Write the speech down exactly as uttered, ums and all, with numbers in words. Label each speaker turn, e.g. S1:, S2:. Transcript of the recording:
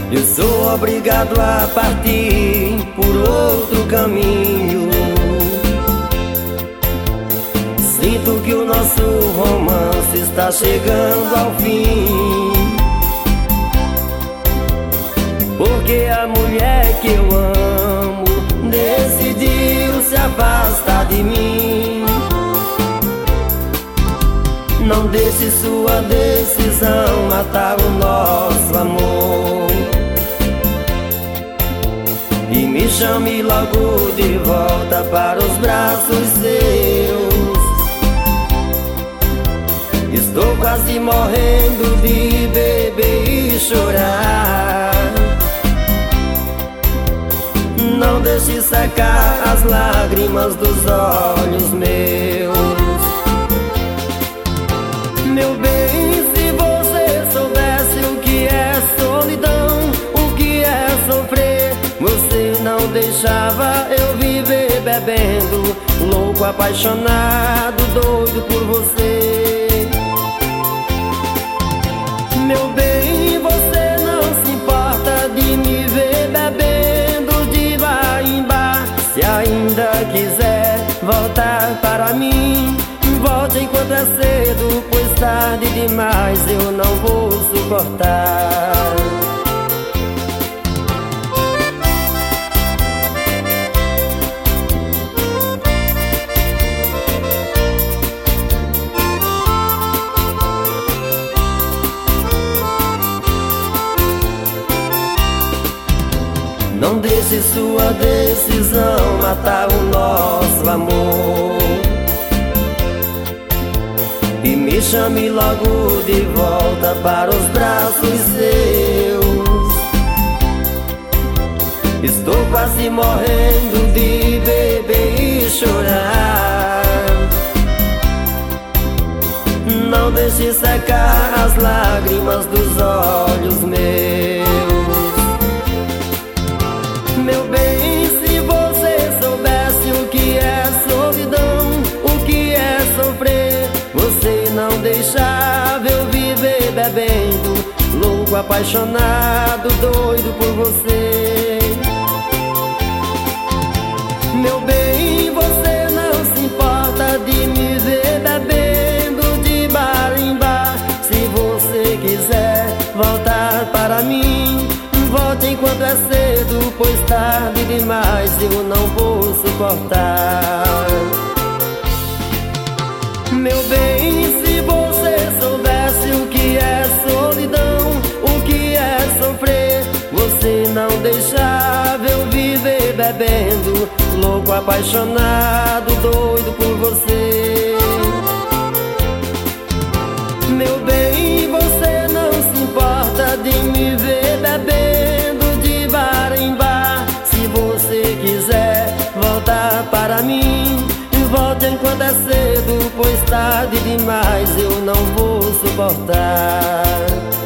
S1: Eu sou obrigado a partir por outro caminho. Sinto que o nosso romance está chegando ao fim, porque a mulher que eu amo decidiu se afastar de mim. Não deixe sua decisão matar o nosso amor, e me chame logo de volta para os braços seus. Estou quase morrendo de beber e chorar. Não deixe secar as lágrimas dos olhos meus. Meu bem, se você soubesse o que é solidão, o que é sofrer, você não deixava eu viver bebendo, louco, apaixonado, doido por você. Meu bem, você não se importa de me ver bebendo de bar em bar. Se ainda quiser voltar para mim, volte enquanto é cedo, pois tarde demais eu não vou suportar. Não deixe sua decisão matar o nosso amor, e me chame logo de volta para os braços seus. Estou quase morrendo de beber e chorar. Não deixe secar as lágrimas dos olhos meus. Meu bem, se você soubesse o que é solidão, o que é sofrer, você não deixava eu viver bebendo, louco, apaixonado, doido por você. Meu bem, você não se importa de me ver bebendo de bar em bar. Se você quiser voltar para mim, volte enquanto é cedo, pois tarde demais eu não vou suportar. Meu bem, se você soubesse o que é solidão, o que é sofrer, você não deixava eu viver bebendo, louco, apaixonado, doido por você. Meu bem, você não se importa de me ver bebendo de bar em bar. Se você quiser voltar para mim, volte enquanto é cedo, pois tarde demais eu não vou suportar.